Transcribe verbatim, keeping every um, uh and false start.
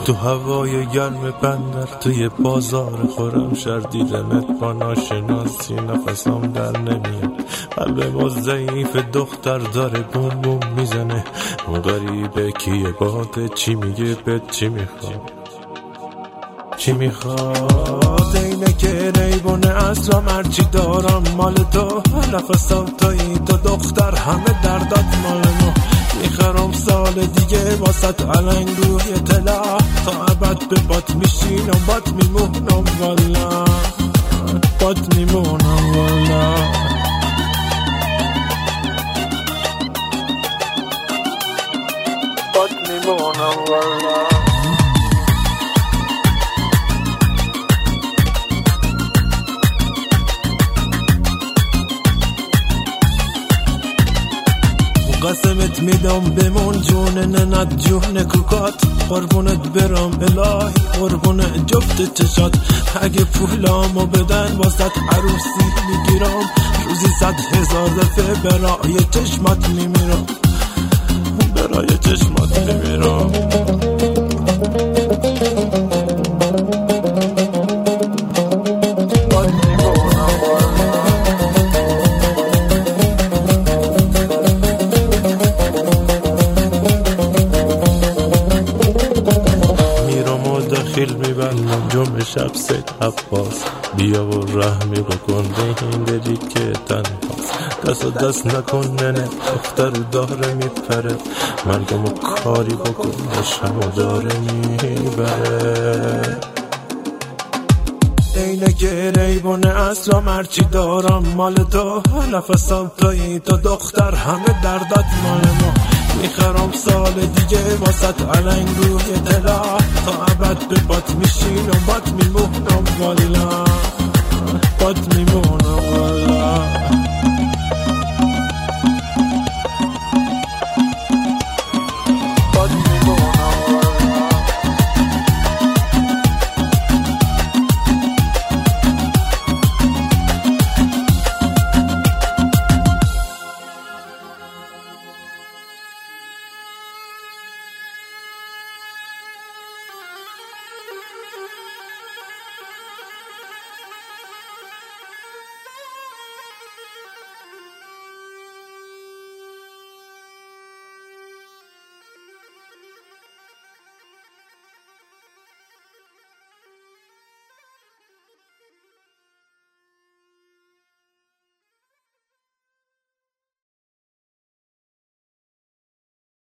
تو هوای گرم بندر توی بازار خورم شر دیدمت با ناشناسی نفسم در نمیاد. قلب ما ضعیف دختر داره بوم بوم میزنه. اون غریبه کیه باده چی میگه بهت چی میخواد چی میخواد اینه که ریبونه اصلا هرچی دارم مال تو. نفسم توی تو دختر همه دردات مال ما. میخرم سال دیگه واسط علنگ روی طلا. تا ابد به بات میشینم بات میمونم والا بات میمونم والا. بات میمونم والا. قسمت میدم بمون جون ننت جون کوکات. قربونت برم الهی قربون جفت چشات. اگه پولامو بدن واسط عروسی میگیرم. روزی صد هزار دفعه برای چشمات میمیرم برای چشمات میمیرم. خیل میبندم جمعه شب سید عباس. بیا و رحمی بکن به این دلی که تنهاست. دست و دست نکن ننه دختر داره میپره. مرگمو کاری بکن عشقمو داره میبره. اینه که ریبونه اصلا مرچی دارم مال تو. نفسم توی تو دختر همه دردات مال ما. میخرم سال دیگه واسط علنگ روی طلا. تا ابد به بات میشینم بات میمونم والا بات میمونم والا.